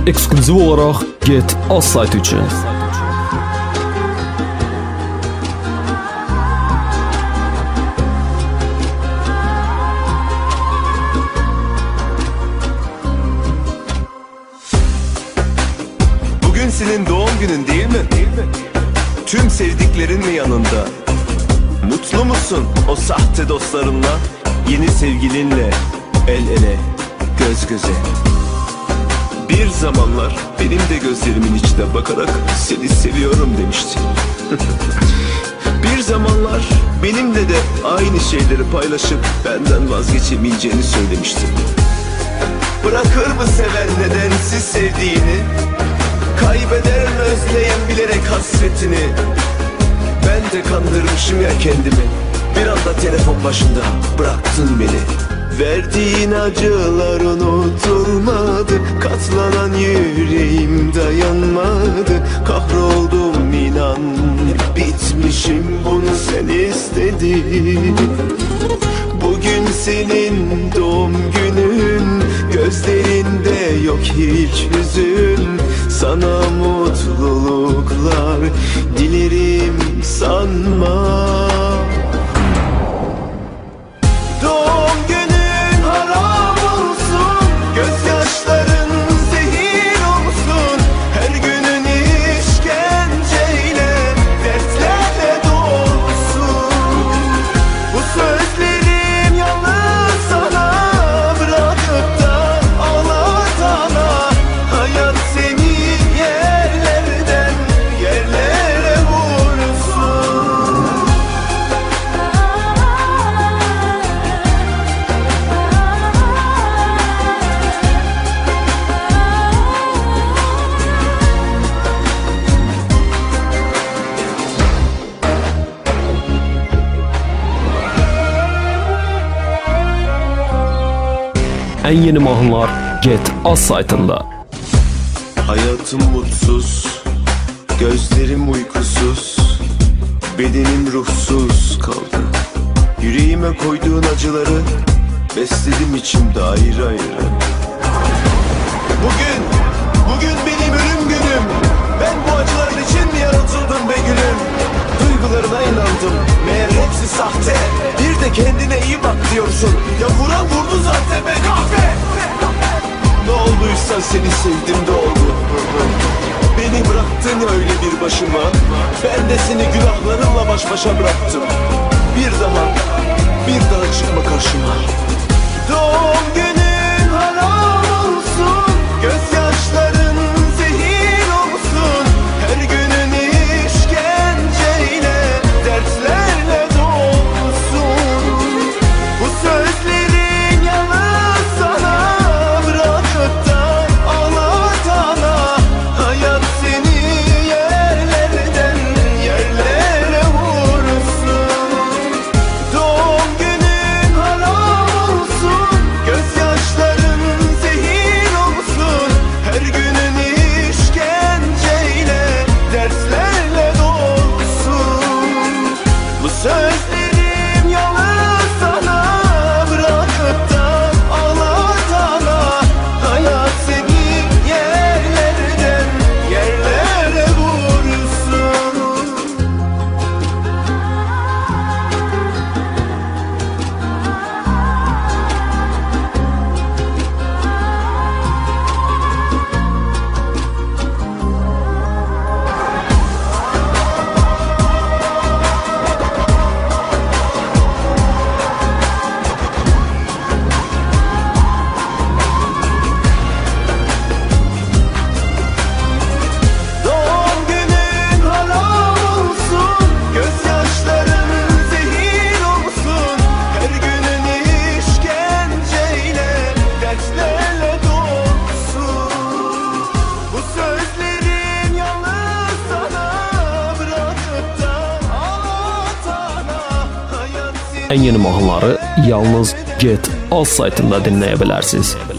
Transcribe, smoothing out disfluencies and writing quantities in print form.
ekskluziv olarak Get Az saytı için. Bugün senin doğum günün değil mi? Tüm sevdiklerin mi yanında? Mutlu musun o sahte dostlarınla? Yeni sevgilinle el ele, göz göze. Bir zamanlar benim de gözlerimin içine bakarak seni seviyorum demiştin. Bir zamanlar benimle de aynı şeyleri paylaşıp benden vazgeçemeyeceğini söylemiştin. Bırakır mı seven nedensiz sevdiğini? Kaybeder mi özleyen bilerek hasretini? Ben de kandırmışım ya kendimi. Bir anda telefon başında bıraktın beni. Verdiğin acılar unutulmadı. Katlanan yüreğim dayanmadı. Kahroldum inan, bitmişim, bunu sen istedin. Bugün senin doğum günün, gözlerinde yok hiç hüzün. Sana mutluluklar dilerim sanma. Doğum günün haram olsun, gözyaşların zehir olsun. Her günün işkenceyle, dertlerle dolsun. Bu sözlerim yalnız sana, bırakıp da ağlatana. Hayat seni yerlerden yerlere vursun. En yeni mahnılar Get Az saytında. Hayatım mutsuz, gözlerim uykusuz, bedenim ruhsuz kaldı. Yüreğime koyduğun acıları besledim içimde ayrı ayrı. Bugün benim ölüm günüm. Ben bu acıların için mi yaratıldım be gülüm? Duygularına inandım, meğer hepsi sahte. Bir de kendine iyi bak diyorsun. Ya vuran vurdu zaten be kahve. Ne olduysa seni sevdim de oldu. Beni bıraktın öyle bir başıma. Ben de seni günahlarınla baş başa bıraktım. Bir daha çıkma karşıma. Doğum günün haram olsun, gözyaşların zehir olsun. Her günün işkenceyle, dertlerle dolsun. Bu sözlerin yalnız sana, bırakıp da ağlatana. Hayat seni yerlerden yerlere vursun. Doğum günün haram olsun, gözyaşların zehir olsun. Her günün işkenceyle, dertlerle dolsun. Bu sözlerim yalnız sana, bırakıp da ağlatana. Hayat seni yerlerden yerlere vursun. Doğum günün haram olsun, gözyaşların zehir olsun. Her günün işkenceyle, dertlerle dolsun. Bu sözlerim yalnız sana, bırakıp da ağlatana. Hayat seni En yeni mahnıları yalnız Get Az saytında dinleyebilirsiniz.